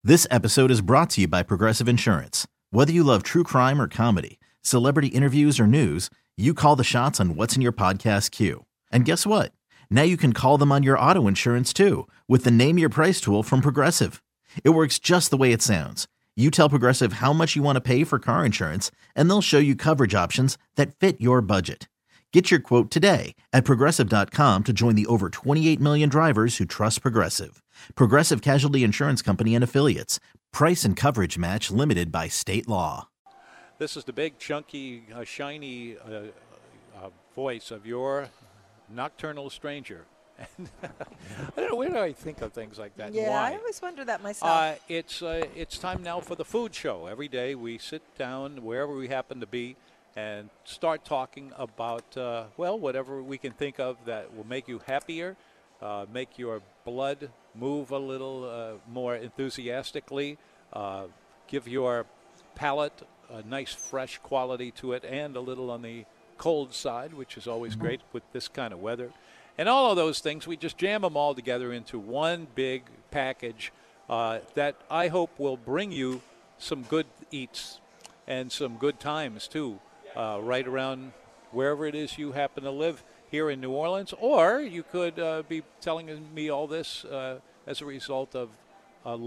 This episode is brought to you by Progressive Insurance. Whether you love true crime or comedy, celebrity interviews or news, you call the shots on what's in your podcast queue. And guess what? Now you can call them on your auto insurance too with the Name Your Price tool from Progressive. It works just the way it sounds. You tell Progressive how much you want to pay for car insurance, and they'll show you coverage options that fit your budget. Get your quote today at Progressive.com to join the over 28 million drivers who trust Progressive. Progressive Casualty Insurance Company and Affiliates. Price and coverage match limited by state law. This is the big, chunky, shiny voice of your nocturnal stranger. I don't know, where do I think of things like that? Yeah, Why? I always wonder that myself. It's time now for the food show. Every day we sit down wherever we happen to be and start talking about, whatever we can think of that will make you happier, make your blood move a little more enthusiastically, give your palate a nice fresh quality to it, and a little on the cold side, which is always great with this kind of weather. And all of those things, we just jam them all together into one big package that I hope will bring you some good eats and some good times, too, right around wherever it is you happen to live here in New Orleans. Or you could be telling me all this as a result of a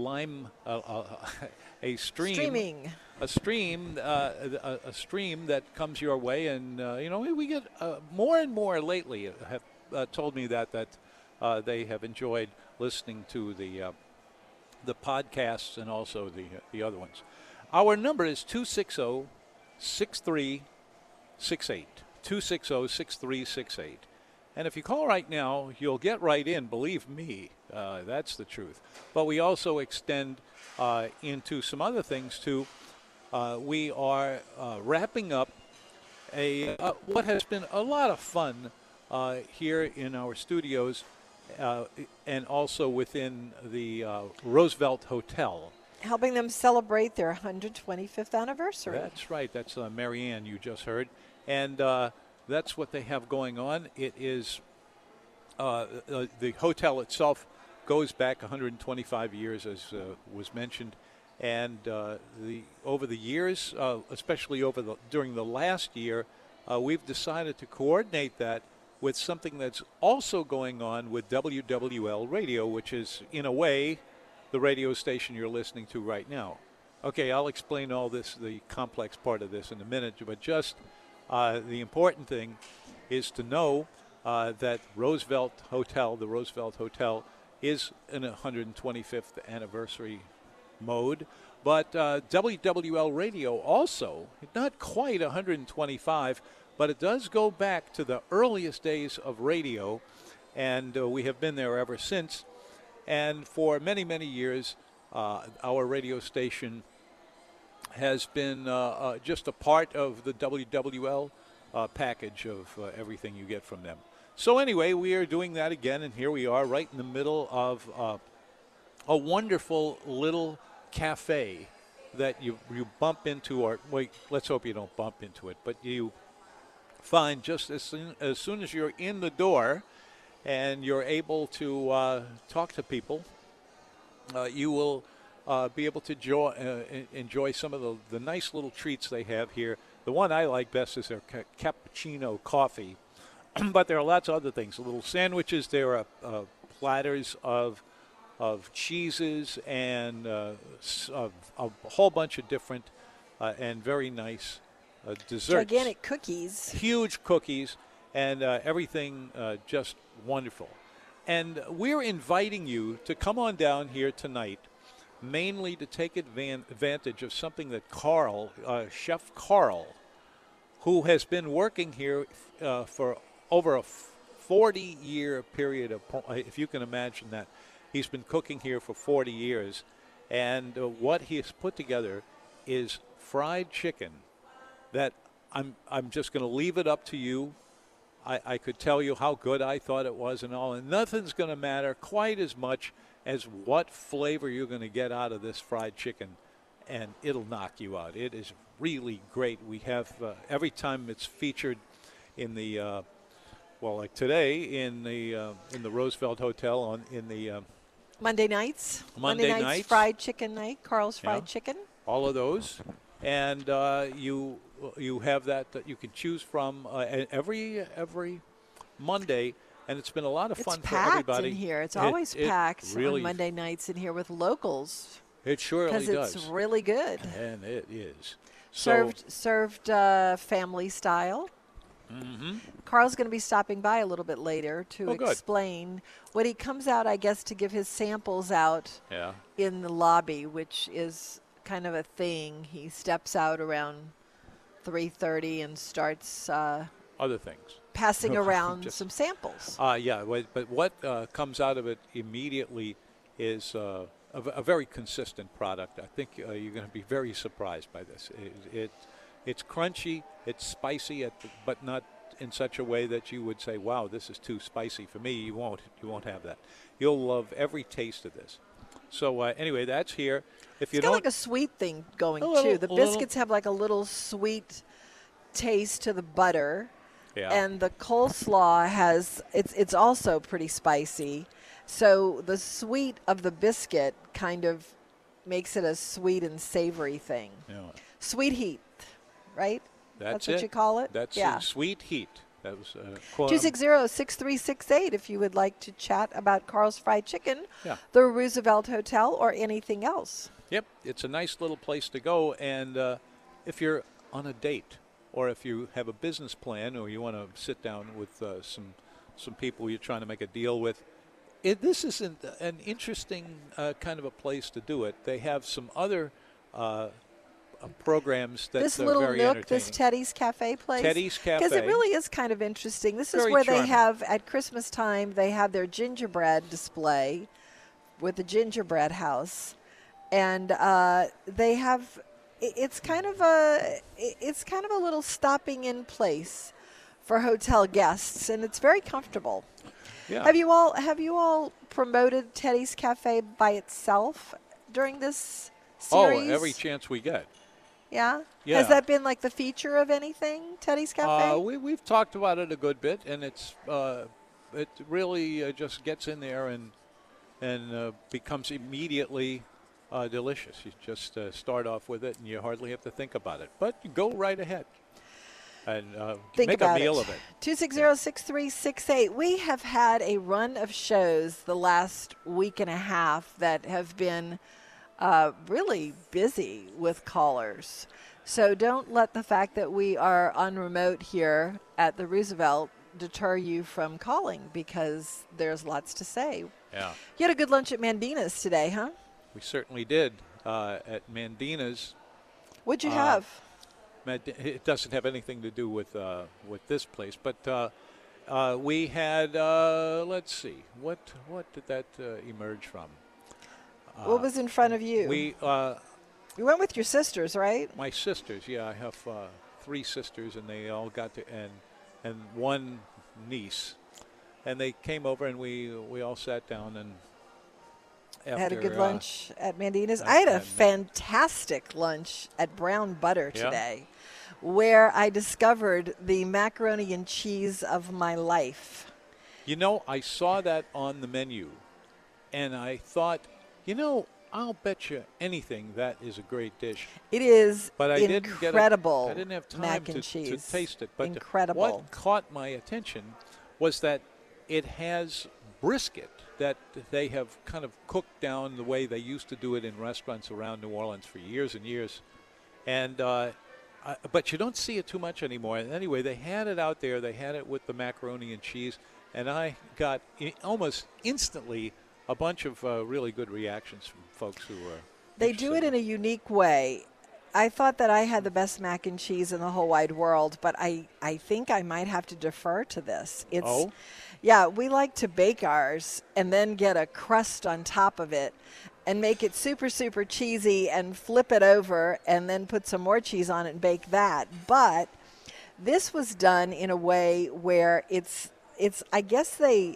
stream that comes your way. And, we get more and more lately have told me that they have enjoyed listening to the podcasts and also the other ones. Our number is 260-6368. 260-6368. And if you call right now, you'll get right in. Believe me, that's the truth. But we also extend into some other things, too. We are wrapping up what has been a lot of fun here in our studios and also within the Roosevelt Hotel. Helping them celebrate their 125th anniversary. That's right. That's Marianne you just heard. And that's what they have going on. It is the hotel itself goes back 125 years, as was mentioned. And over the years, especially during the last year, we've decided to coordinate that with something that's also going on with WWL Radio, which is, in a way, the radio station you're listening to right now. Okay, I'll explain all this, the complex part of this, in a minute, but just the important thing is to know that the Roosevelt Hotel, is in a 125th anniversary mode. But WWL Radio also, not quite 125, but it does go back to the earliest days of radio, and we have been there ever since. And for many, many years, our radio station has been just a part of the WWL package of everything you get from them. So anyway, we are doing that again, and here we are right in the middle of a wonderful little cafe that you bump into, or wait, let's hope you don't bump into it, but you find just as soon as you're in the door and you're able to talk to people, you will be able to enjoy some of the nice little treats they have here. The one I like best is their cappuccino coffee, but there are lots of other things. Little sandwiches. There are platters of cheeses and a whole bunch of different and very nice desserts. Gigantic cookies. Huge cookies, and everything just wonderful. And we're inviting you to come on down here tonight, mainly to take advantage of something that Chef Carl, who has been working here for over a 40-year period if you can imagine that. He's been cooking here for 40 years, and what he has put together is fried chicken that I'm just going to leave it up to you. I could tell you how good I thought it was and all, and nothing's going to matter quite as much as what flavor you're going to get out of this fried chicken, and it'll knock you out. It is really great. We have every time it's featured in the like today in the Roosevelt Hotel in the Monday nights. Monday nights, nights. fried chicken night, Carl's Fried Yeah. Chicken. All of those, and you have that you can choose from every Monday, and it's been a lot of It's fun for packed everybody. in here. It's always packed really, on Monday nights in here with locals It surely because does, it's really good. and it is. So, Served family style. mhm. Carl's going to be stopping by a little bit later to Oh, good. explain when he comes out, I guess, to give his samples out Yeah. in the lobby, which is kind of a thing. He steps out around 3:30 and starts Other things. passing around Just- some samples. Yeah, but what comes out of it immediately is a very consistent product. I think you're going to be very surprised by this. It's crunchy, it's spicy, but not in such a way that you would say, "Wow, this is too spicy for me." You won't have that. You'll love every taste of this. So anyway, that's here. If you It's got don't, like a sweet thing going, A little- too. The a little- biscuits have like a little sweet taste to the butter. yeah. And the coleslaw it's also pretty spicy. So the sweet of the biscuit kind of makes it a sweet and savory thing. Yeah. Sweet heat, right? That's what it. you call it? That's yeah. sweet heat. That was quote. 260-6368 if you would like to chat about Carl's Fried Chicken, Yeah. the Roosevelt Hotel, or anything else. Yep, it's a nice little place to go, and if you're on a date, or if you have a business plan, or you want to sit down with some people you're trying to make a deal with, this is an interesting kind of a place to do it. They have some other programs that This are little very nook, entertaining. this Teddy's Cafe place. Teddy's Because it Cafe. really is kind of interesting. This is Very where they charming. have, at Christmas time, they have their gingerbread display with the gingerbread house. And they have, it's kind of a little stopping in place for hotel guests, and it's very comfortable. Yeah. Have you all promoted Teddy's Cafe by itself during this series? Oh, every chance we get. Yeah? Yeah. Has that been like the feature of anything, Teddy's Cafe? We've talked about it a good bit, and it really just gets in there and becomes immediately delicious. You just start off with it, and you hardly have to think about it. But you go right ahead and Think make about a meal it. of it. 260-6368. We have had a run of shows the last week and a half that have been really busy with callers. So don't let the fact that we are on remote here at the Roosevelt deter you from calling, because there's lots to say. Yeah, You had a good lunch at Mandina's today, huh? we certainly did at Mandina's. What'd you have? It doesn't have anything to do with this place, but we had. Let's see, what did that emerge from? What was in front of you? We You went with your sisters, right? my sisters. Yeah, I have 3 sisters, and they all got to and one niece, and they came over, and we all sat down and Had a good after, lunch at Mandina's. I had a and- fantastic lunch at Brown Butter Yeah. today, where I discovered the macaroni and cheese of my life. You know, I saw that on the menu, and I thought, I'll bet you anything that is a great dish. It is But I incredible didn't have time mac to, and cheese. to taste it. But Incredible. what caught my attention was that it has brisket that they have kind of cooked down the way they used to do it in restaurants around New Orleans for years and years. And but you don't see it too much anymore. And anyway, they had it out there. They had it with the macaroni and cheese. And I got almost instantly a bunch of really good reactions from folks who were They do it in a unique way. I thought that I had the best mac and cheese in the whole wide world, but I think I might have to defer to this. Oh? Yeah, we like to bake ours and then get a crust on top of it and make it super, super cheesy and flip it over and then put some more cheese on it and bake that. But this was done in a way where it's I guess they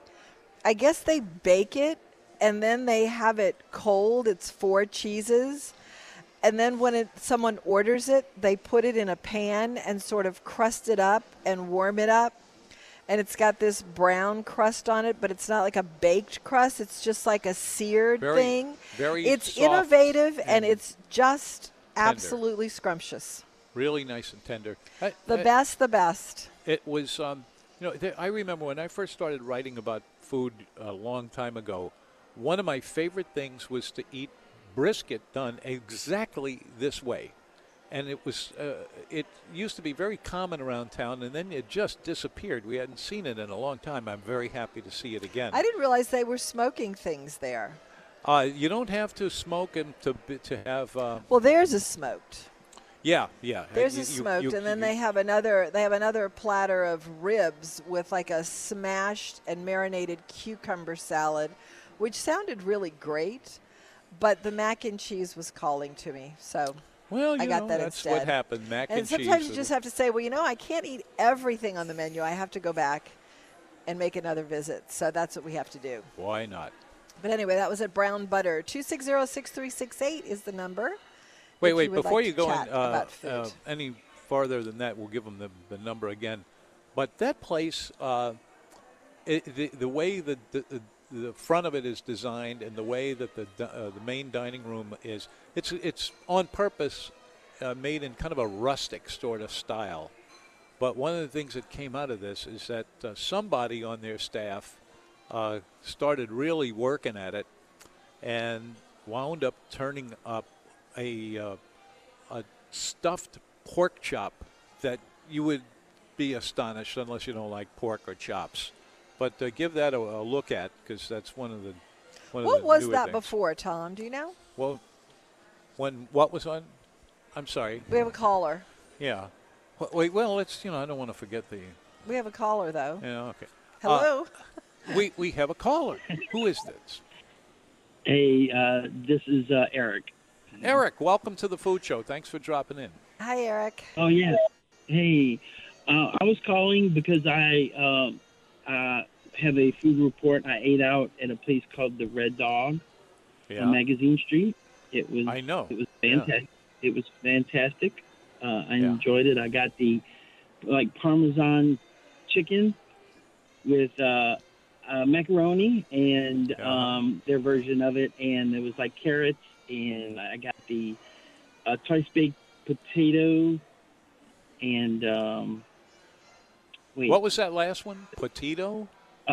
bake it and then they have it cold. It's 4 cheeses. And then when someone orders it, they put it in a pan and sort of crust it up and warm it up. and it's got this brown crust on it, but it's not like a baked crust. It's just like a seared thing. Very It's soft innovative, and and it's just tender. absolutely scrumptious. Really nice and tender. The best. It was, I remember when I first started writing about food a long time ago, one of my favorite things was to eat brisket done exactly this way. And it used to be very common around town, and then it just disappeared. We hadn't seen it in a long time. I'm very happy to see it again. I didn't realize they were smoking things there. You don't have to smoke them to have. Well, theirs is smoked. Yeah. Theirs is smoked, and then they have another platter of ribs with like a smashed and marinated cucumber salad, which sounded really great, but the mac and cheese was calling to me, so well, I got that that's instead. what happened. Mac and cheese. And sometimes you just have to say, well, I can't eat everything on the menu. I have to go back and make another visit. So that's what we have to do. Why not? But anyway, that was at Brown Butter. 260-6368 is the number. Wait, before you go any farther than that, we'll give them the number again. But that place, the way the front of it is designed and the way that the main dining room is, it's on purpose made in kind of a rustic sort of style. But one of the things that came out of this is that somebody on their staff started really working at it and wound up turning up a stuffed pork chop that you would be astonished unless you don't like pork or chops. But give that a look at, because that's one of the What was newer that things. before, Tom? Do you know? Well, what was on? I'm sorry. We have a caller. Yeah. Wait. Well, let's. I don't want to forget the. We have a caller, though. Yeah. Okay. Hello. We have a caller. Who is this? Hey, this is Eric. Eric, welcome to the Food Show. Thanks for dropping in. Hi, Eric. Oh, yeah. Hey, I was calling because I have a food report. I ate out at a place called the Red Dog on Magazine Street. It was. I know. It was fantastic. Yeah. It was fantastic. I enjoyed it. I got the Parmesan chicken with macaroni and their version of it, and it was like carrots, and I got the twice baked potato and what was that last one? Potato?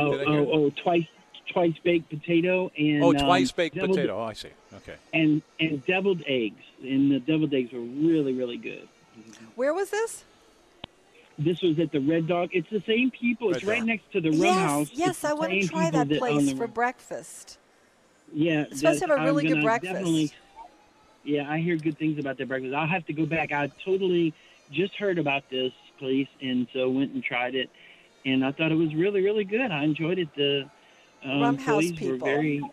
Twice baked potato and twice baked potato. Oh, I see. Okay. And deviled eggs, and the deviled eggs were really, really good. Where was this? This was at the Red Dog. It's the same people. It's right next to the Rum House. Yes, I want to try that place for breakfast. Yeah. It's supposed to have a really good breakfast. Yeah, I hear good things about their breakfast. I'll have to go back. I totally just heard about this place, and so went and tried it, and I thought it was really, really good. I enjoyed it. The Rum House people were very,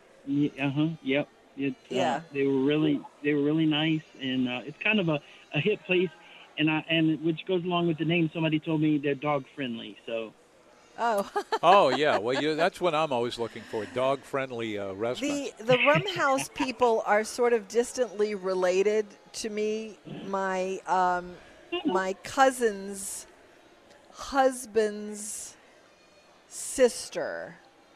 yep. They were really nice, and it's kind of a hip place, and which goes along with the name. Somebody told me they're dog friendly, so. Oh. Oh yeah, well that's what I'm always looking for: dog friendly restaurants. The Rum House people are sort of distantly related to me. My my cousin's husband's sister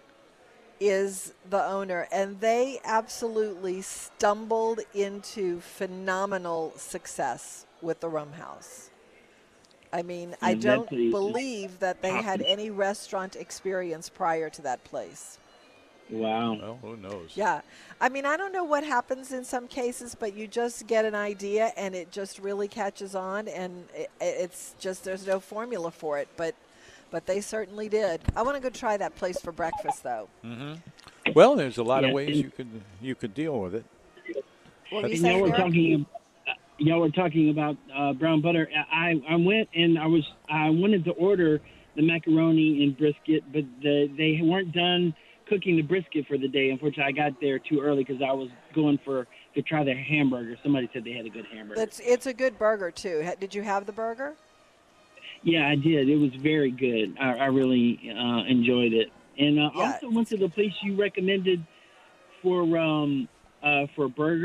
is the owner, and they absolutely stumbled into phenomenal success with the Rum House. I mean, I don't believe that they had any restaurant experience prior to that place. Wow. Well, who knows? Yeah. I mean, I don't know what happens in some cases, but you just get an idea and it just really catches on, and it's just there's no formula for it, but they certainly did. I want to go try that place for breakfast, though. Mm-hmm. Well, there's a lot of ways you could deal with it. What were you saying, Eric? Y'all were talking about brown butter. I went and I wanted to order the macaroni and brisket, but they weren't done cooking the brisket for the day. Unfortunately, I got there too early because I was going to try their hamburger. Somebody said they had a good hamburger. It's a good burger too. Did you have the burger? Yeah, I did. It was very good. I really enjoyed it, and also went to the place you recommended for burger.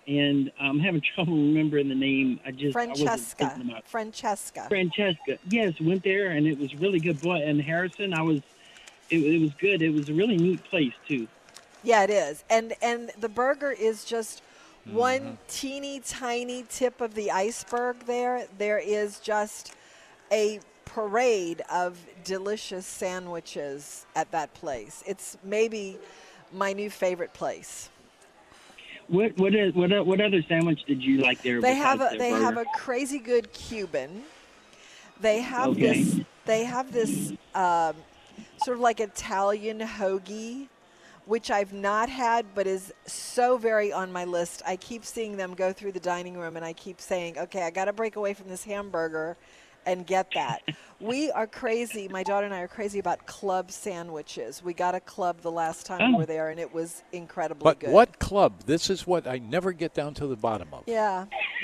and I'm having trouble remembering the name. I wasn't Francesca. thinking about it. Francesca. Yes, went there, and it was really good. Boy, and Harrison, it was good. It was a really neat place too. Yeah, it is. And the burger is just one teeny tiny tip of the iceberg there. There is just a parade of delicious sandwiches at that place. It's maybe my new favorite place. What other sandwich did you like there? They have burger? a crazy good Cuban. They have Okay. this sort of like Italian hoagie, which I've not had, but is so very on my list. I keep seeing them go through the dining room, and I keep saying, okay, I got to break away from this hamburger and get that. We are crazy. My daughter and I are crazy about club sandwiches. We got a club the last time we were there, and it was incredibly good. But what club? This is what I never get down to the bottom of. Yeah.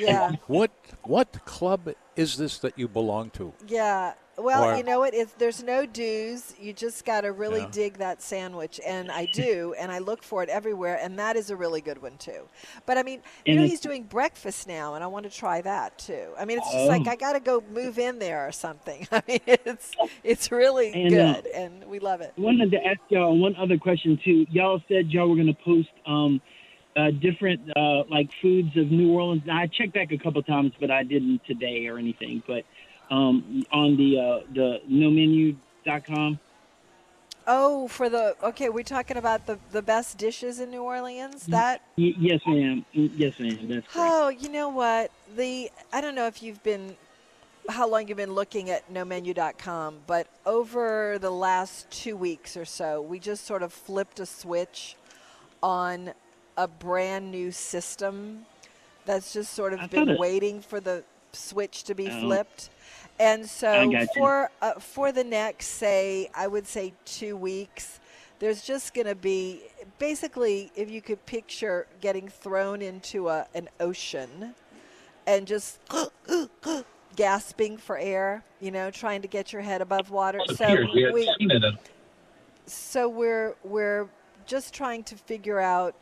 What club is this that you belong to? Yeah. Well, Or- you know what? There's no dues. You just got to really Yeah. dig that sandwich. And I do, and I look for it everywhere, and that is a really good one, too. But, I mean, And he's doing breakfast now, and I want to try that, too. I mean, it's just like I got to go move in there or something. I mean, it's really And, good, and we love it. Wanted to ask y'all one other question too. Y'all said y'all were going to post different like foods of New Orleans. Now, I checked back a couple times, but I didn't today or anything. But on the nomenu.com. Oh, we're talking about the best dishes in New Orleans? That? Yes, ma'am. Yes, ma'am. That's correct. Oh, you know what? I don't know if how long you've been looking at nomenu.com, but over the last 2 weeks or so, we just sort of flipped a switch on a brand new system that's just sort of been waiting for the switch to be flipped. And so I got you. for the next, I would say 2 weeks, there's just going to be basically, if you could picture getting thrown into an ocean and just gasping for air, trying to get your head above water. So we're just trying to figure out,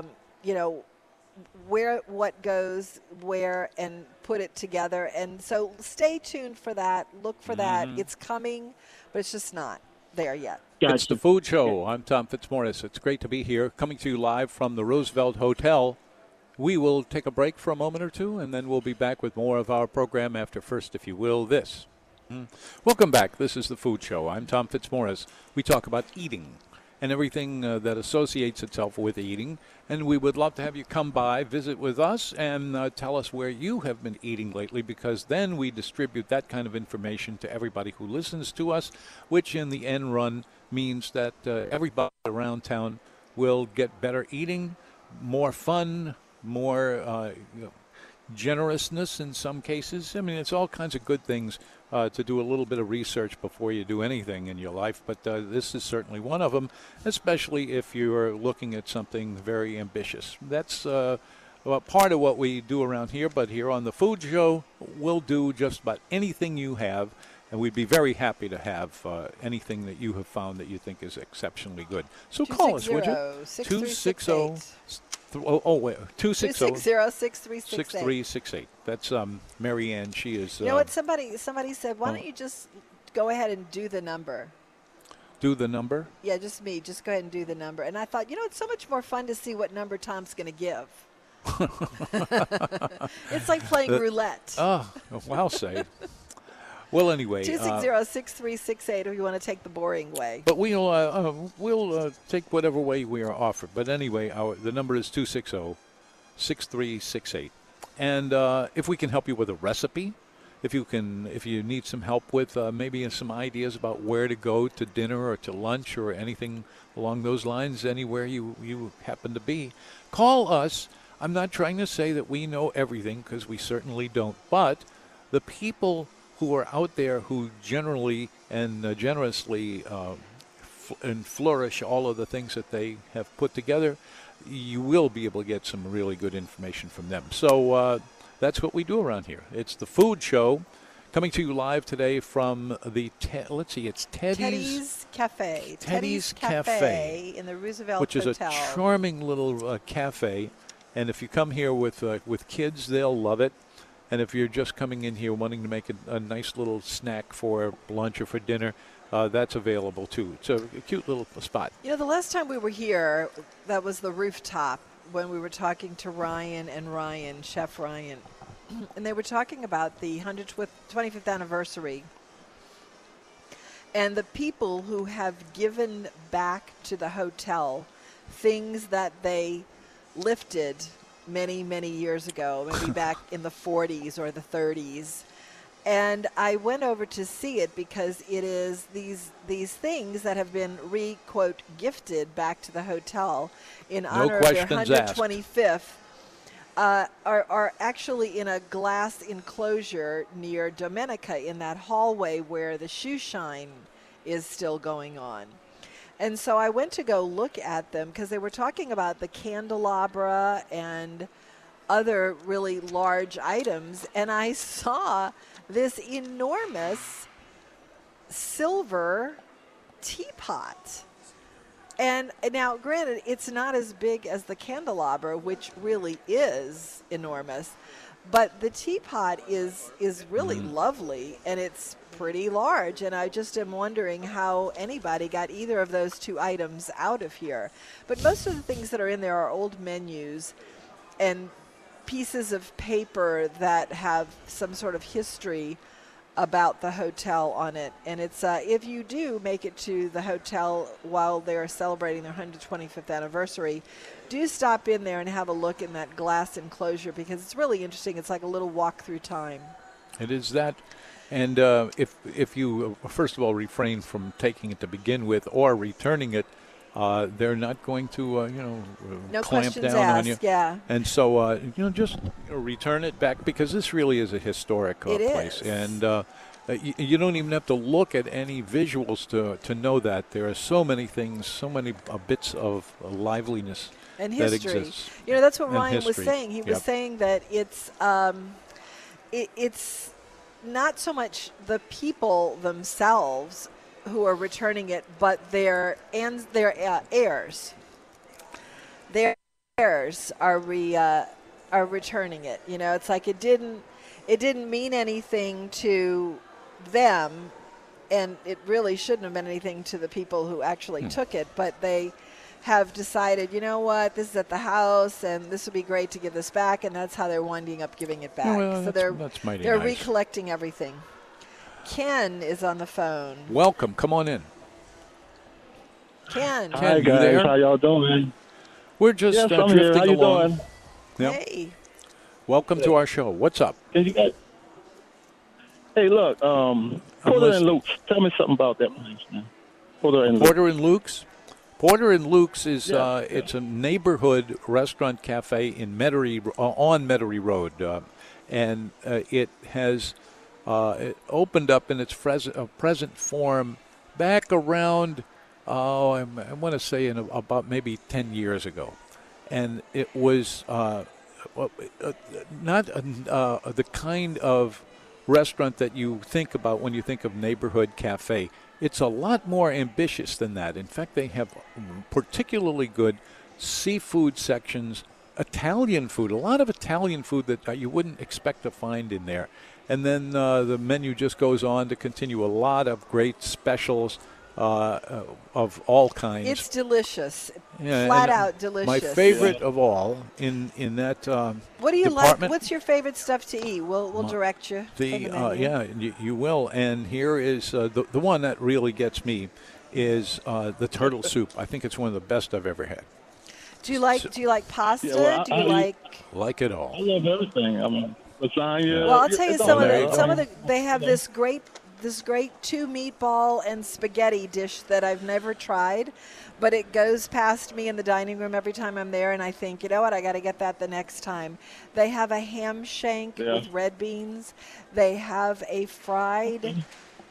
where what goes where and put it together. And so stay tuned for that. Look for that. It's coming, but it's just not there yet. Gotcha. It's the Food Show. I'm Tom Fitzmaurice. It's great to be here, coming to you live from the Roosevelt Hotel. We will take a break for a moment or two, and then we'll be back with more of our program after first, if you will, this. Welcome back. This is the Food Show. I'm Tom Fitzmaurice. We talk about eating and everything that associates itself with eating. And we would love to have you come by, visit with us, and tell us where you have been eating lately, because then we distribute that kind of information to everybody who listens to us, which in the end run means that everybody around town will get better eating, more fun, more generousness in some cases. I mean, it's all kinds of good things to do a little bit of research before you do anything in your life, but this is certainly one of them, especially if you're looking at something very ambitious. That's part of what we do around here, but here on the Food Show, we'll do just about anything you have, and we'd be very happy to have anything that you have found that you think is exceptionally good. So call us, would you? 260-6368. That's Mary Ann. She is. You know what? Somebody said, why don't you just go ahead and do the number? Do the number? Yeah, just me. Just go ahead and do the number. And I thought, it's so much more fun to see what number Tom's going to give. It's like playing roulette. Oh, well said. Well, anyway. 260-6368 if you want to take the boring way. But we'll take whatever way we are offered. But anyway, the number is 260-6368. And if we can help you with a recipe, if you need some help with maybe some ideas about where to go to dinner or to lunch or anything along those lines, anywhere you happen to be, call us. I'm not trying to say that we know everything, because we certainly don't. But the people who are out there who generally and generously and flourish all of the things that they have put together, you will be able to get some really good information from them. So that's what we do around here. It's the Food Show, coming to you live today from the it's Teddy's Cafe. Teddy's Cafe in the Roosevelt which Hotel. Is a charming little cafe. And if you come here with kids, they'll love it. And if you're just coming in here wanting to make a nice little snack for lunch or for dinner, that's available too. It's a cute little spot. You know, the last time we were here, that was the rooftop when we were talking to Ryan, Chef Ryan. And they were talking about the 125th anniversary and the people who have given back to the hotel things that they lifted many, many years ago, maybe back in the 40s or the 30s. And I went over to see it because it is these things that have been quote, gifted back to the hotel in honor of their 125th are actually in a glass enclosure near Domenica in that hallway where the shoe shine is still going on. And so I went to go look at them because they were talking about the candelabra and other really large items. And I saw this enormous silver teapot. And now, granted, it's not as big as the candelabra, which really is enormous. But the teapot is really lovely, and it's pretty large. And I just am wondering how anybody got either of those two items out of here. But most of the things that are in there are old menus and pieces of paper that have some sort of history about the hotel on it. And it's if you do make it to the hotel while they're celebrating their 125th anniversary, do stop in there and have a look in that glass enclosure because it's really interesting. It's like a little walk through time. It is that. And if you, first of all, refrain from taking it to begin with or returning it, they're not going to, no clamp down asked, on you. Yeah. And so, just return it back because this really is a historic place. Is. And you don't even have to look at any visuals to know that. There are so many things, so many bits of liveliness and that history. exists. That's what And Ryan was history. saying. He was saying that it's not so much the people themselves who are returning it, but their heirs. Their heirs are returning it. It's like it didn't mean anything to them, and it really shouldn't have meant anything to the people who actually took it, but they have decided, you know what, this is at the house, and this would be great to give this back, and that's how they're winding up giving it back. Well, so that's mighty they're nice. recollecting everything. Ken is on the phone. Welcome. Come on in. Ken. Ken, Hi you guys, there? how y'all doing? We're just Yes, I'm drifting here. How you along. doing? Yep. Hey. Welcome to our show. What's up? Can you guys? Hey, look, Porter listening. and Luke's. Tell me something about that place, man. Porter and Luke. Porter and Luke's. Porter and Luke's is Yeah. it's a neighborhood restaurant cafe in Metairie on Metairie Road, and it has it opened up in its present form back around I want to say in about maybe 10 years ago, and it was not the kind of restaurant that you think about when you think of neighborhood cafe. It's a lot more ambitious than that. In fact, they have particularly good seafood sections, Italian food, a lot of Italian food that you wouldn't expect to find in there. And then the menu just goes on to continue a lot of great specials of all kinds. It's delicious. Yeah, Flat and out delicious. My favorite of all in that What do you department, like? What's your favorite stuff to eat? We'll direct you. The from the menu. yeah, you will. And here is the one that really gets me is the turtle soup. I think it's one of the best I've ever had. Do you like pasta? Yeah, well, do you like? Like it I all. love everything. I mean, lasagna. Well, I'll tell you it's some all of there. the they have this great 2 meatball and spaghetti dish that I've never tried, but it goes past me in the dining room every time I'm there, and I think, you know what, I got to get that the next time. They have a ham shank with red beans. They have a fried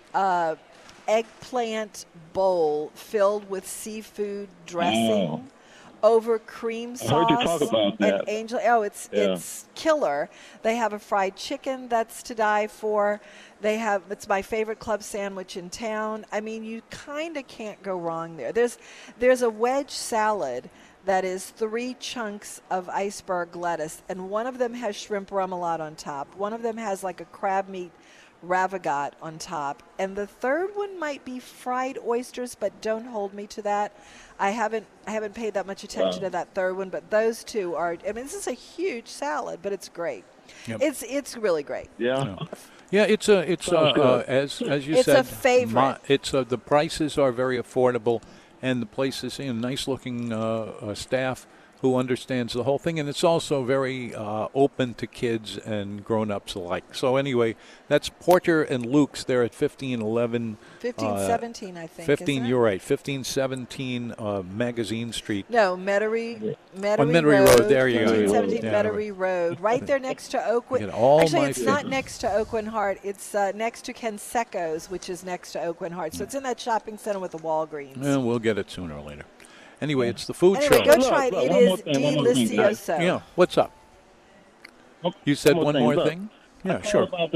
eggplant bowl filled with seafood dressing. Over cream sauce. I heard you talk about that. And angel. Oh, it's killer. They have a fried chicken that's to die for. It's my favorite club sandwich in town. I mean, you kind of can't go wrong there. There's a wedge salad that is 3 chunks of iceberg lettuce, and one of them has shrimp remoulade on top. One of them has like a crab meat ravagate on top, and the third one might be fried oysters, but don't hold me to that. I haven't paid that much attention to that third one, but those two are. I mean, this is a huge salad, but it's great. Yep. It's really great. Yeah. Yeah, it's as you It's said, a favorite. The prices are very affordable, and the place is nice looking staff who understands the whole thing, and it's also very open to kids and grown-ups alike. So anyway, that's Porter and Luke's. They're at 1511. 1517, I think. 15, isn't it? you're right. 1517 Magazine Street. No, Metairie Road, there you go. 1517 Yeah. Metairie Road, right there next to Oakwood. Get all Actually, my it's not favorites. next to Oakwood Heart. It's next to Canseco's, which is next to Oakwood Heart. So it's in that shopping center with the Walgreens. Well, we'll get it sooner or later. Anyway, it's the food Anyway, show. go Look, try it. look, It one more is thing, one more thing, guys. delicioso. Yeah, what's up? You said One more one thing, more look. thing? Yeah, What sure. about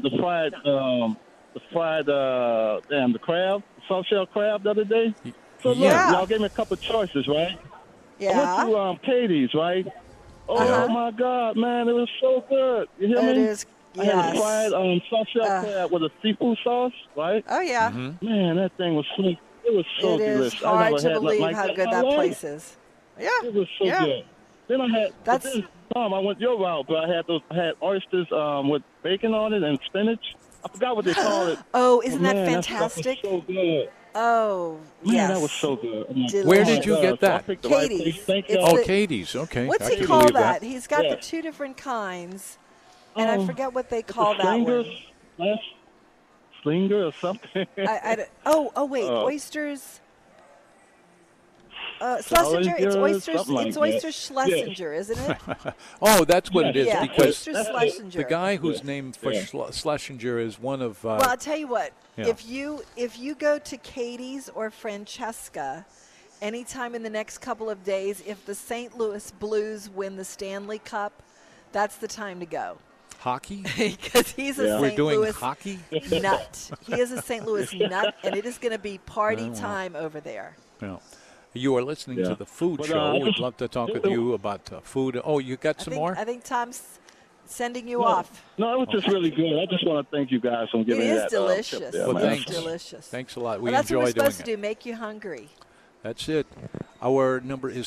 the crab, soft shell crab the other day? So look, Yeah. y'all gave me a couple choices, right? I Yeah, went to Katie's, right? Oh Uh-huh. my God, man, it was so good. You hear it me? is. I had a Yes. fried soft shell crab with a seafood sauce, right? Oh, yeah. Mm-hmm. Man, that thing was so. It was so It is delicious. I hard never to had believe nothing like how that good in my that life. place is. Yeah. It was so Yeah. good. Then I had. That's- Tom, I went your route, but I had oysters with bacon on it and spinach. I forgot what they call it. Oh, isn't Man, that that stuff was fantastic? so good. Oh, Man, yes. that was so good. I'm like, Delicious. Where did you get so I that? picked the right Katie's. place. Thank It's you. Oh, the- Katie's. Okay. What's I he can call believe that? He's got Yeah. the 2 different kinds, and I Oh, forget what they call that Slingers, one. Slinger or something. Oh, wait, oysters. Schlesinger. It's Schlesinger, oysters. something like It's that. oyster Schlesinger, isn't it? Oh, that's what it is. Yeah, Because oyster Schlesinger. the guy who's named for Yeah. Schlesinger is one of. Well, I'll tell you what. Yeah. If you go to Katie's or Francesca, anytime in the next couple of days, if the St. Louis Blues win the Stanley Cup, that's the time to go. hockey. Because he's a Yeah. We're St. doing Louis hockey. nut. He is a St. Louis nut, and it is going to be party time over there. Yeah. You are listening Yeah. to the Food But, Show. We'd just- love to talk with you about food. Oh, you got some more? I think Tom's sending you off. No, it was just really good. I just want to thank you guys for It giving me is that. delicious. Tip there, Well, man. thanks. It's delicious. Thanks a lot. We Well, that's what enjoy we're doing supposed it. to do, make you hungry. That's it. Our number is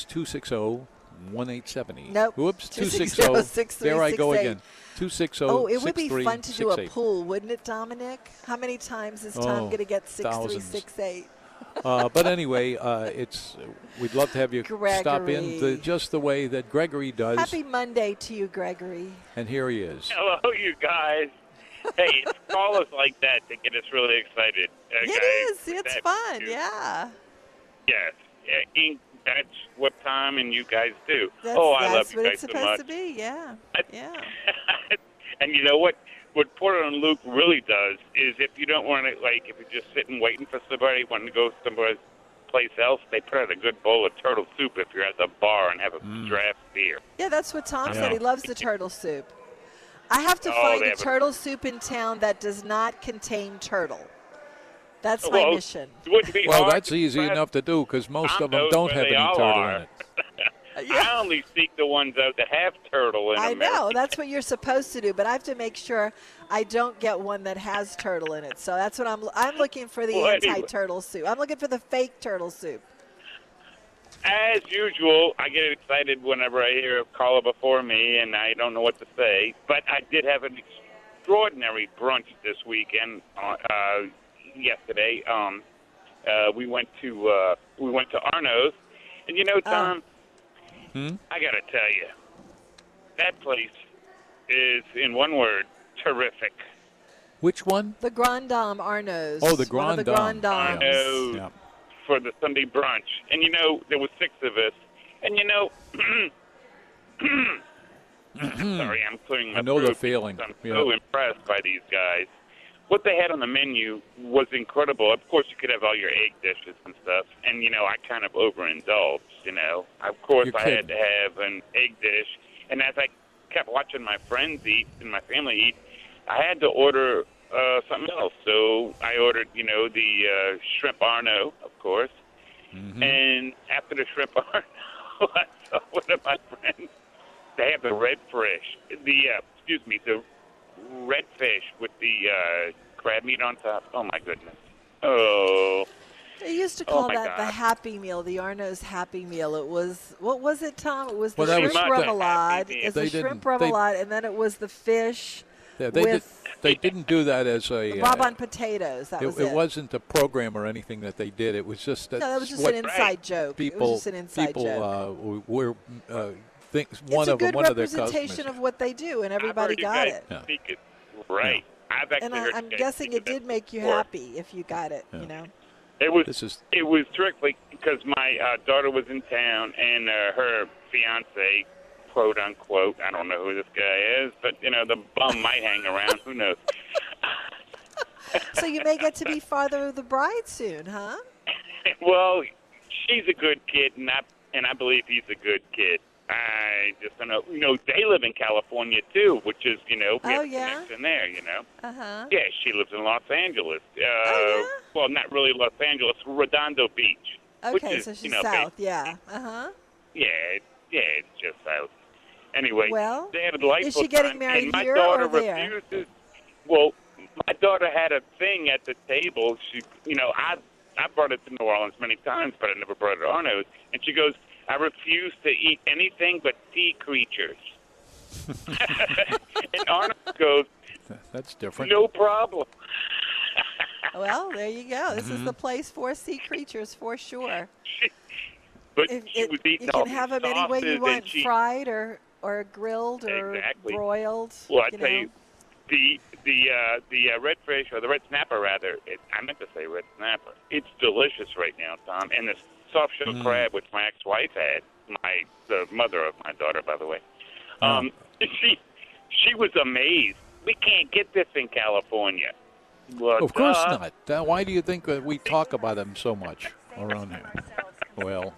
260-1870. Nope. Whoops. 260-6368. There I go again. 260. Oh, it would be fun to do a pool, wouldn't it, Dominic? How many times is Tom Oh, going to get thousands. 6368? But anyway, we'd love to have you stop in Gregory. just the way that Gregory does. Happy Monday to you, Gregory. And here he is. Hello, you guys. Hey, it's callers like that that get us really excited. It guys. is. It's That- fun. Yeah. Yes. Yeah, that's what Tom and you guys do. That's, I love that's you what guys it's so supposed much. to be. Yeah. Yeah. And you know what? What Porter and Luke really does is if you don't want to, if you're just sitting waiting for somebody, wanting to go somewhere place else, they put out a good bowl of turtle soup if you're at the bar and have a draft beer. Yeah, that's what Tom Yeah. said. He loves the turtle soup. I have to Oh, find they a have a- turtle soup in town that does not contain turtle. That's my mission. It wouldn't be Well, hard that's to easy find- enough to do because most Tom of them knows don't where have they any all turtle are. in it. I only seek the ones out that have turtle in I them. know. That's what you're supposed to do, but I have to make sure I don't get one that has turtle in it. So that's what I'm looking for, the Well, anyway. anti-turtle soup. I'm looking for the fake turtle soup. As usual, I get excited whenever I hear a caller before me, and I don't know what to say. But I did have an extraordinary brunch this weekend. Yesterday, we went to Arno's, and you know, Tom, I got to tell you, that place is, in one word, terrific. Which one? The Grand Dame Arnaud's. Oh, the One of the Grand Grand Dame. Dames. Arno's Yeah. for the Sunday brunch, and you know, there was 6 of us, and you know. Sorry, I'm clearing my I know the throat feeling. because I'm Yeah. so impressed by these guys. What they had on the menu was incredible. Of course, you could have all your egg dishes and stuff, and, you know, I kind of overindulged, you know. Of course, You're I kidding. had to have an egg dish, and as I kept watching my friends eat and my family eat, I had to order something else. So I ordered, you know, the shrimp Arnaud, of course. Mm-hmm. And after the shrimp Arnaud, So one of my friends, they have the redfish, the redfish with the crab meat on top. Oh my goodness. Oh. They used to call my that the God. Happy Meal, the Arno's Happy Meal. It was, what was it, Tom? It was the Well, that shrimp was the remoulade. Happy Meal. It's the They shrimp didn't- they- remoulade, and then it was the fish Yeah, with they didn't do that as a. Bob on potatoes. That was it. It wasn't a program or anything that they did. It was just that. No, that was just what an inside joke. People, it was just an inside people joke. were It's one a of good one of their representation customers. of what they do, and everybody I've heard got you it. guys speak it right. I've actually And heard I'm you guys guessing speak it of did make you before. happy if you got it, you know. It was This is- it was terrific because my daughter was in town and her fiance, quote unquote, I don't know who this guy is, but you know the bum might hang around. Who knows? So you may get to be father of the bride soon, huh? Well, she's a good kid, and I believe he's a good kid. I just don't know. You know, they live in California too, which is we Oh, have a yeah? connection there. You know. Uh-huh. Yeah, she lives in Los Angeles. Oh, yeah? Well, not really Los Angeles, Redondo Beach. which Okay, is, so she's you know, south, yeah. Uh-huh. It's just south. Anyway, Well, they had a delightful is she getting time, married and my here daughter or there? refuses. Well, my daughter had a thing at the table. She, I brought it to New Orleans many times, but I never brought it to Arno's. And she goes, I refuse to eat anything but sea creatures. And Arno goes, That's different. no problem. Well, there you go. This Mm-hmm. is the place for sea creatures for sure. But If she was eating you all can have these them any way you sauces, want, and she, fried or grilled or Exactly. broiled. Well, I you tell know. you, the redfish, or the red snapper rather. I meant to say red snapper. It's delicious right now, Tom. And the soft shell crab, which my ex-wife had, the mother of my daughter, by the way. She was amazed. We can't get this in California. Well, Of course not. Why do you think that we talk about them so much around here? Well,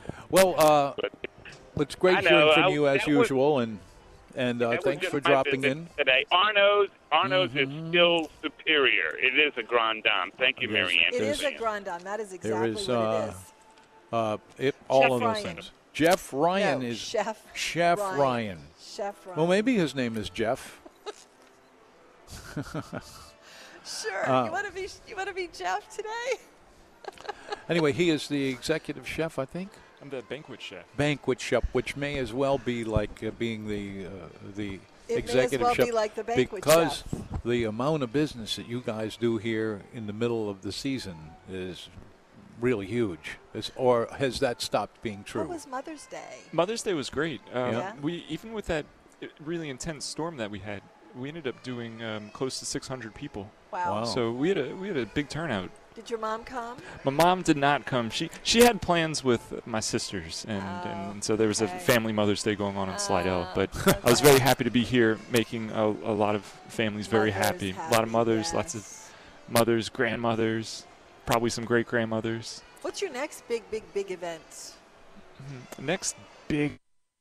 it's great I know, hearing from you as that was- usual, and That was thanks just for my dropping visit in. today. Arno's is still superior. It is a Grand Dame. Thank you, Yes. Marianne. It is a There's- Grand Dame. That is there exactly is, what it is. All Chef of those Ryan. things. Jeff Ryan No, is Chef Ryan. Ryan. Chef Ryan. Well, maybe his name is Jeff. Sure. You want to be Jeff today? Anyway, he is the executive chef, I think. I'm the banquet chef. Banquet chef, which may as well be like being the It executive may as well chef, be like the banquet because chef. the amount of business that you guys do here in the middle of the season is really huge. Or has that stopped being true? What was Mother's Day? Mother's Day was great. Yeah. We even with that really intense storm that we had, we ended up doing close to 600 people. Wow. Wow. So we had a big turnout. Did your mom come? My mom did not come. She had plans with my sisters, and so there was a okay. family Mother's Day going on Slidell. But I was okay. very happy to be here, making a lot of families very Mothers happy. A lot of mothers, yes. lots of mothers, grandmothers, probably some great grandmothers. What's your next big event? Next big.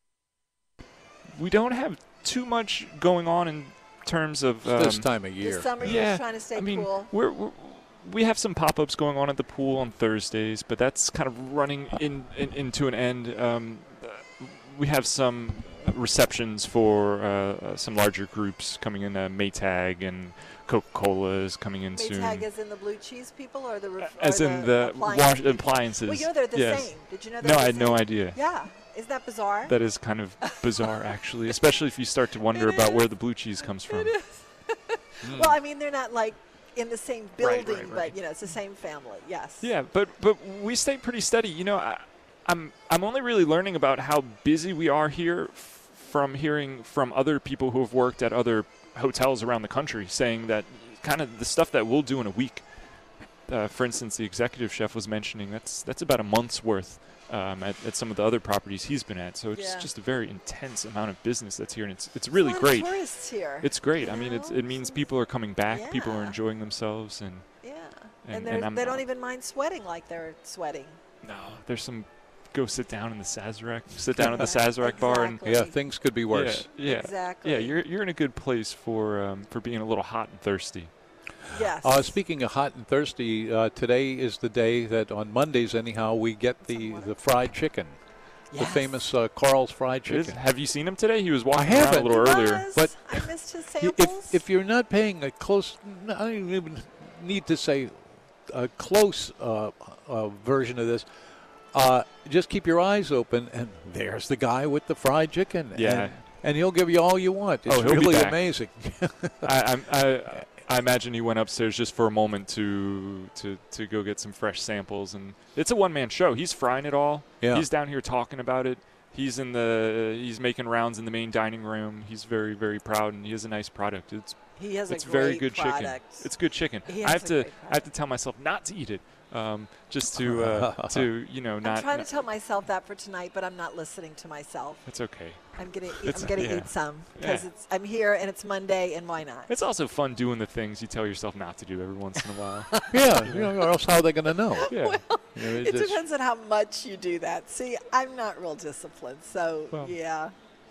We don't have too much going on in terms of This time of year. This summer, you're Yeah, just trying to stay I mean, cool. we have some pop-ups going on at the pool on Thursdays, but that's kind of running into an end. We have some receptions for some larger groups coming in. Maytag and Coca-Cola is coming in soon. Maytag as in the blue cheese people, or the As or in the appliances. Well, you know they're the Yes. same. Did you know? No, I had no idea. Yeah, isn't that bizarre? That is kind of bizarre, actually, especially if you start to wonder It about is. where the blue cheese comes from. Well, I mean, they're not like in the same building, right. but it's the same family. Yes. Yeah, but we stay pretty steady. You know, I'm only really learning about how busy we are here from hearing from other people who have worked at other hotels around the country, saying that kind of the stuff that we'll do in a week. For instance, the executive chef was mentioning that's about a month's worth at some of the other properties he's been at. So it's Yeah. just a very intense amount of business that's here, and it's There's really a lot great. Of tourists here. It's great. you I mean, know? it means people are coming back. People are Yeah. enjoying themselves, and Yeah. and And they don't even mind sweating like they're sweating. no, there's some. Go sit down in the Sazerac. Sit down at the Sazerac bar, and Exactly. Yeah, things could be worse. yeah, Exactly. yeah. You're in a good place for being a little hot and thirsty. Yes. Speaking of hot and thirsty, today is the day that on Mondays, anyhow, we get the fried chicken. The Yes. famous Carl's Fried Chicken. Have you seen him today? He was walking haven't. around a little earlier. Was. But I missed his samples. If you're not paying a close, I don't even need to say a close version of this, just keep your eyes open, and there's the guy with the fried chicken. Yeah. And he'll give you all you want. It's he'll be really back. amazing. I imagine he went upstairs just for a moment to go get some fresh samples, and it's a one-man show. He's frying it all. Yeah. He's down here talking about it. He's making rounds in the main dining room. He's very, very proud, and he has a nice product. he has It's a very great good product. chicken. It's good chicken. He I has have a to great I have to tell myself not to eat it, just to I'm not. trying to tell myself that for tonight, but I'm not listening to myself. It's okay. I'm gonna yeah. eat some because Yeah. I'm here and it's Monday, and why not? It's also fun doing the things you tell yourself not to do every once in a while. Yeah, or else how are they going to know? Yeah. It depends on how much you do that. See, I'm not real disciplined, so Well. yeah,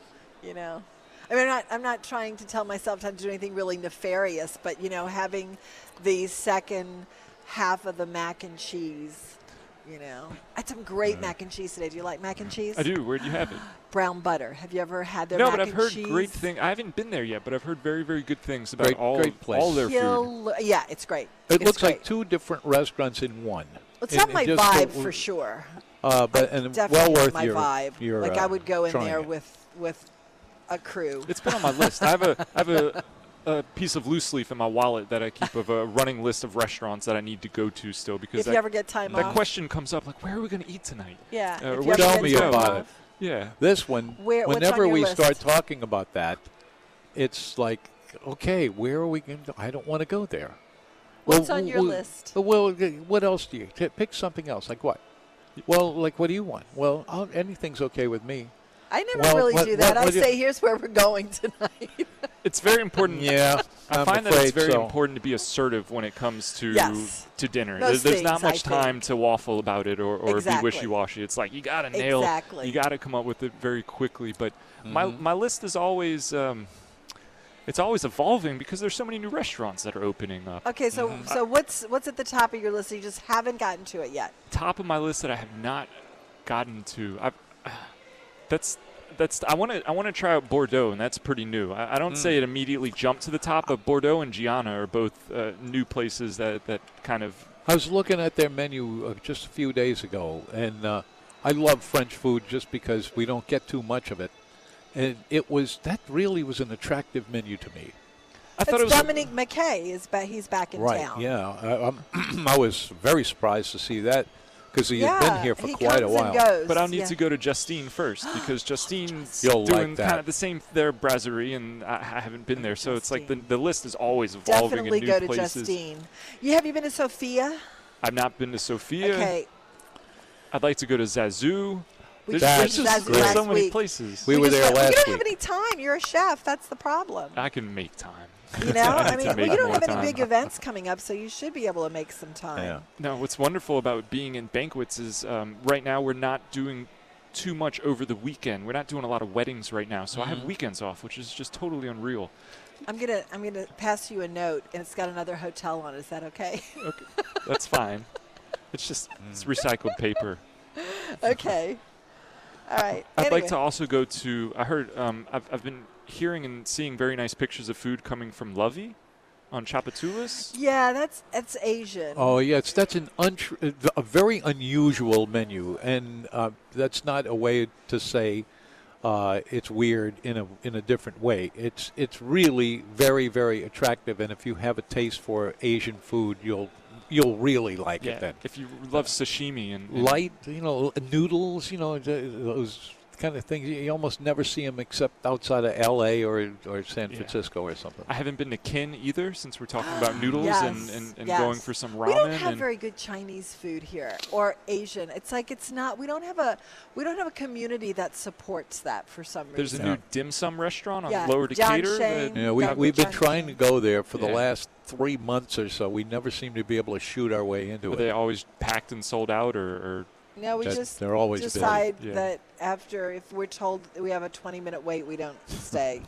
I mean, I'm not trying to tell myself not to do anything really nefarious, but having the second half of the mac and cheese, I had some great mac and cheese today. Do you like mac and cheese? I do. Where'd you have it? Brown butter. Have you ever had their No, mac but I've and heard cheese? great things. I haven't been there yet, but I've heard very, very good things about Great place. all their food. Yeah, it's great. It It's looks great. like two different restaurants in one. It's not my just vibe for sure. And Definitely well not worth my your, vibe. your Like I would go in trying there it. with a crew. It's been on my list. I have a piece of loose leaf in my wallet that I keep of a running list of restaurants that I need to go to still because If you ever get time that off. question comes up like, where are we going to eat tonight? Yeah. or if you where ever Tell get me time about off. it. Yeah. This one, What's on whenever your we list? start talking about that, it's like, okay, where are we going to go? I don't want to go there. What's on your list? Well, what else do you pick? Something else, like what? Well, like what do you want? Well, anything's okay with me. I never Well, really what- do that. what I would you- say, here's where we're going tonight. It's very important. Yeah, I I'm find that it's afraid very so. important to be assertive when it comes to Yes. to dinner. Most There's not things, I much time think. to waffle about it or Exactly. be wishy-washy. It's like you got to nail. Exactly. You got to come up with it very quickly. But Mm-hmm. my list is always it's always evolving because there's so many new restaurants that are opening up. Okay, so Mm-hmm. so what's at the top of your list? You just haven't gotten to it yet. Top of my list that I have not gotten to. That's I want to try out Bordeaux, and that's pretty new. I don't say it immediately jumped to the top, but Bordeaux and Gianna are both new places that kind of. I was looking at their menu just a few days ago, and I love French food just because we don't get too much of it. And that really was an attractive menu to me. I thought It's it was Dominique McKay he's back in Right, town. yeah. I was very surprised to see that because he had been here for he quite a comes while. and goes. But I'll need yeah. to go to Justine first because Justine's You'll doing like that. kind of the same their brasserie, and I haven't been there. So it's like the list is always evolving Definitely in go new to places. Justine. Have you been to Sophia? I've not been to Sophia. Okay. I'd like to go to Zazu. We That's just went to great. Zazu so last many week. places. We were just there went- last You don't week. have any time. You're a chef. That's the problem. I can make time. You know, I I need mean, to make you don't more have any time. big events coming up, so you should be able to make some time. Yeah. No, what's wonderful about being in banquets is right now we're not doing too much over the weekend. We're not doing a lot of weddings right now, so I have weekends off, which is just totally unreal. I'm gonna pass you a note, and it's got another hotel on it. Is that okay? Okay, that's fine. It's just it's recycled paper. Okay. All right. I'd Anyway. like to also go to. I heard I've been hearing and seeing very nice pictures of food coming from Lovey on Chapatulas. Yeah, that's Asian. Oh, yes, that's a very unusual menu, and that's not a way to say it's weird in a different way. It's really very, very attractive, and if you have a taste for Asian food, you'll really like it then. If you love sashimi and Light, noodles, those kind of things. You almost never see them except outside of L.A. or San Yeah. Francisco or something. I haven't been to Kin either, since we're talking about noodles Yes, and yes. going for some ramen. We don't have and very good Chinese food here or Asian. It's like it's not. We don't have a community that supports that for some there's reason. a new dim sum restaurant on Yeah, Lower Decatur. Jiansheng. that- Yeah, Dr. we've been Johnson. trying to go there for the Yeah. last 3 months or so. We never seem to be able to shoot our way into Are it. they always packed and sold out, or No, we That- just they're always busy. decide Yeah. that after if we're told we have a 20-minute wait, we don't stay.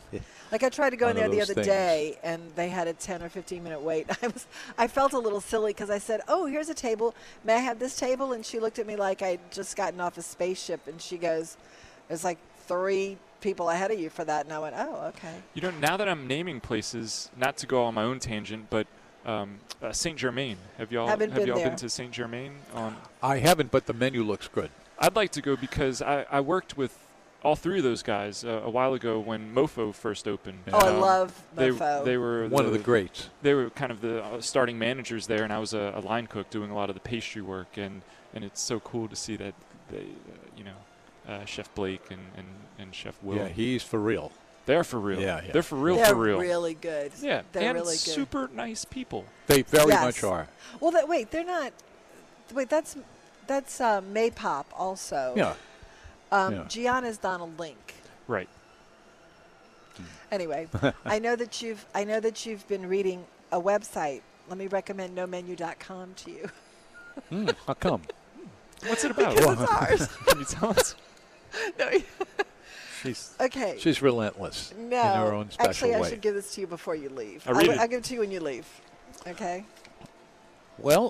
Like I tried to go in one there of the those other things. day, and they had a 10 or 15-minute wait. I felt a little silly because I said, "Oh, here's a table. May I have this table?" And she looked at me like I'd just gotten off a spaceship, and she goes, "There's like 3 people ahead of you for that." And I went, "Oh, okay." You know, now that I'm naming places, not to go on my own tangent, but Saint Germain. Have y'all Haven't been there. been to Saint Germain? I haven't, but the menu looks good. I'd like to go because I worked with all 3 of those guys a while ago when Mofo first opened. Oh, I love They Mofo. were One of the greats. They were kind of the starting managers there, and I was a line cook doing a lot of the pastry work, and it's so cool to see that they, Chef Blake and Chef Will. Yeah, he's for real. They're for real. Yeah. They're for real. They're for real. really good. Yeah, They're and really good. super nice people. They very Yes. much are. Well, wait, they're not. Wait, that's Maypop also. Yeah. Yeah. Gianna's Donald Link. Right. Anyway, I know that you've been reading a website. Let me recommend nomenu.com to you. How come? What's it about? Because it's ours. Can you tell us? No. Okay. She's relentless No. in her own special Actually, I way. should give this to you before you leave. I'll read it. I'll give it to you when you leave. Okay. Well,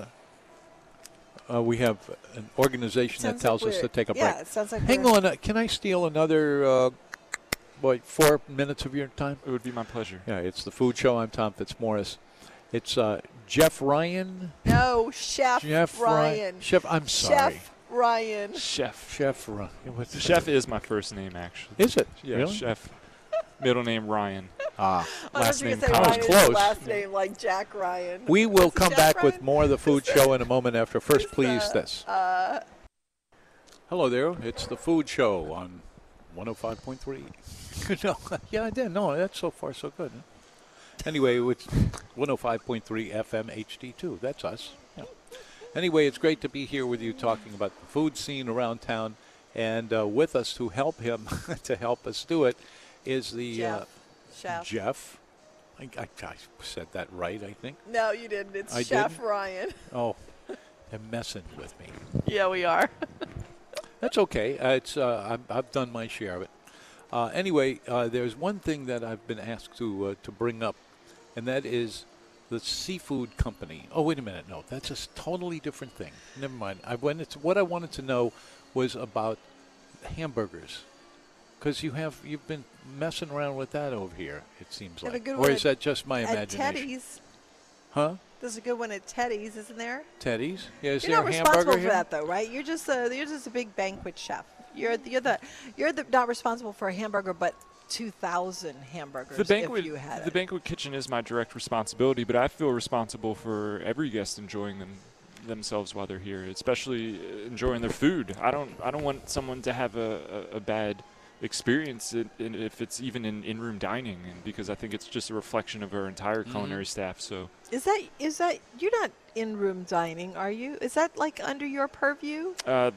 we have an organization that Sounds tells like us to take a yeah, break. it sounds like Hang we're- on. Can I steal another 4 minutes of your time? It would be my pleasure. Yeah, it's the Food Show. I'm Tom Fitzmaurice. It's Jeff Ryan. No, Chef Ryan. Chef, I'm sorry. Chef Ryan. Chef Ryan. What's Chef is my first name, actually. Is it? Yeah, Really? Chef. Middle name Ryan. Ah. Last I name was going to say Collins. Ryan is Close. his last name like Jack Ryan. We will Is it come Jack back Ryan? with more of the Food Show in a moment after. First, please, this. Uh, Hello there. It's the Food Show on 105.3. No, yeah, I did. No, that's so far so good. Huh? Anyway, it's 105.3 FM HD2. That's us. Yeah. Anyway, it's great to be here with you talking about the food scene around town. And with us to help him, to help us do it, is the Chef. Jeff. I said that right, I think. No, you didn't. It's I Chef didn't? Ryan. Oh, they're messing with me. Yeah, we are. That's okay. I've done my share of it. Anyway, there's one thing that I've been asked to bring up, and that is the seafood company. Oh, wait a minute. No, that's a totally different thing. Never mind. What I wanted to know was about hamburgers, because you've been messing around with that over here. It seems Have a like, good or one is that just my At imagination? Teddy's. Huh? There's a good one at Teddy's, isn't there? Teddy's? Yeah, is You're there not a hamburger responsible here? for that, though, right? You're just a big banquet chef. You're not responsible for a hamburger, but 2,000 hamburgers. The banquet, if you had the it. banquet kitchen is my direct responsibility, but I feel responsible for every guest enjoying themselves while they're here, especially enjoying their food. I don't want someone to have a bad experience if it's even in-room dining, and because I think it's just a reflection of our entire culinary staff. So Is that you're not in-room dining, are you? Is that like under your purview?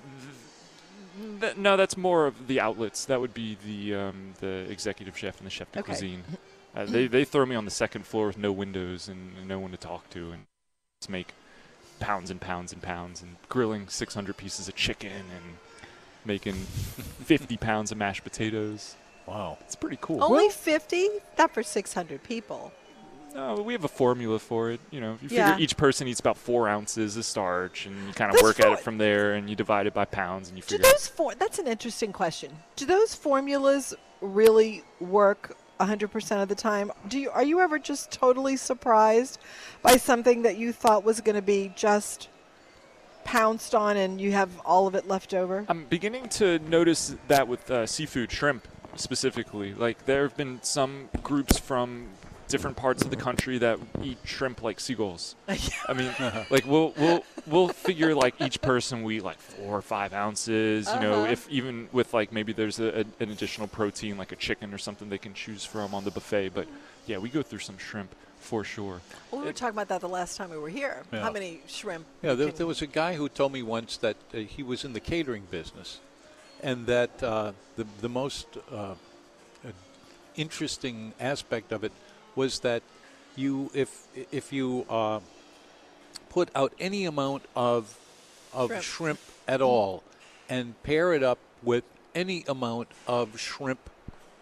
no, that's more of the outlets. That would be the executive chef and the chef de Okay. cuisine. They throw me on the second floor with no windows and no one to talk to, and just make pounds and pounds and pounds, and grilling 600 pieces of chicken and making 50 pounds of mashed potatoes. Wow. It's pretty cool. Only 50? Not for 600 people. No, we have a formula for it. You know, you Yeah. figure each person eats about 4 ounces of starch, and you kind of Those work at four- it from there, and you divide it by pounds, and you Do figure. those that's an interesting question. Do those formulas really work 100% of the time? Are you ever just totally surprised by something that you thought was going to be just pounced on and you have all of it left over? I'm beginning to notice that with seafood, shrimp specifically. Like, there have been some groups from different parts of the country that eat shrimp like seagulls. I mean, like we'll figure like each person will eat like 4 or 5 ounces. You know, if even with like maybe there's an additional protein like a chicken or something they can choose from on the buffet. But yeah, we go through some shrimp for sure. Well, we were talking about that the last time we were here. Yeah. How many shrimp? Yeah, there was a guy who told me once that he was in the catering business, and that the most interesting aspect of it was that if you put out any amount of shrimp at all and pair it up with any amount of shrimp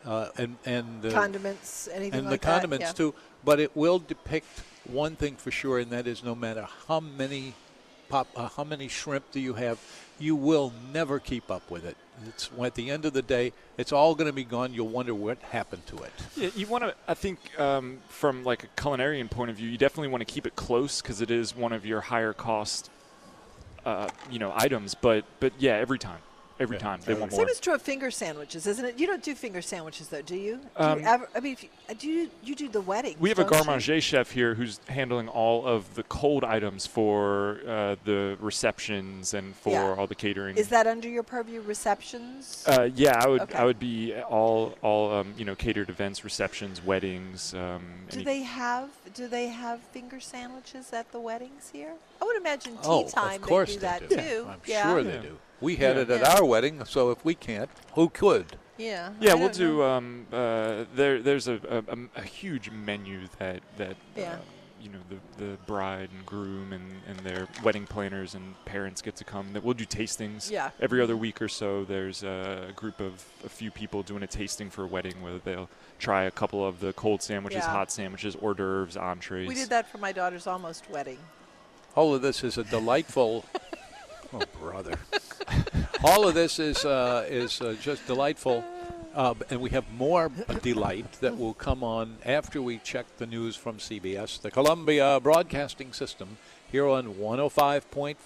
and condiments, anything and like the condiments that. too. But it will depict one thing for sure, and that is no matter how many shrimp do you have, you will never keep up with it. It's at the end of the day, it's all going to be gone. You'll wonder what happened to it. Yeah, you want to. I think from like a culinarian point of view, you definitely want to keep it close because it is one of your higher cost, items. But yeah, every time they want more. Same is true of finger sandwiches, isn't it? You don't do finger sandwiches though, do you? You do the weddings. We have a don't garde you? manger chef here who's handling all of the cold items for the receptions and for all the catering. Is that under your purview, receptions? Yeah, I would. Okay. I would be all catered events, receptions, weddings. Do they have finger sandwiches at the weddings here? I would imagine tea time of course they do that do. too. I'm yeah. sure they do. We had it at Yeah. our wedding, so if we can't, who could? Yeah. Yeah, I we'll don't know. do. There's a huge menu that Yeah. the bride and groom and their wedding planners and parents get to come. We'll do tastings. Yeah. Every other week or so, there's a group of a few people doing a tasting for a wedding where they'll try a couple of the cold sandwiches, Yeah. hot sandwiches, hors d'oeuvres, entrees. We did that for my daughter's almost wedding. All of this is a delightful. Oh, brother! All of this is just delightful, and we have more delight that will come on after we check the news from CBS, the Columbia Broadcasting System, here on 105.5,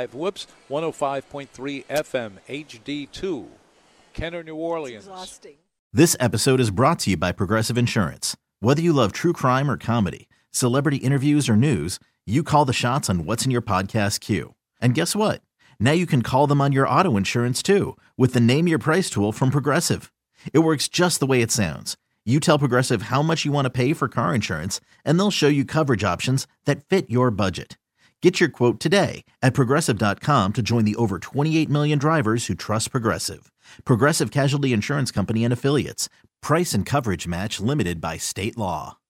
105.3 FM HD2, Kenner, New Orleans. Exhausting. This episode is brought to you by Progressive Insurance. Whether you love true crime or comedy, celebrity interviews or news, you call the shots on what's in your podcast queue. And guess what? Now you can call them on your auto insurance too with the Name Your Price tool from Progressive. It works just the way it sounds. You tell Progressive how much you want to pay for car insurance, and they'll show you coverage options that fit your budget. Get your quote today at Progressive.com to join the over 28 million drivers who trust Progressive. Progressive Casualty Insurance Company and Affiliates. Price and coverage match limited by state law.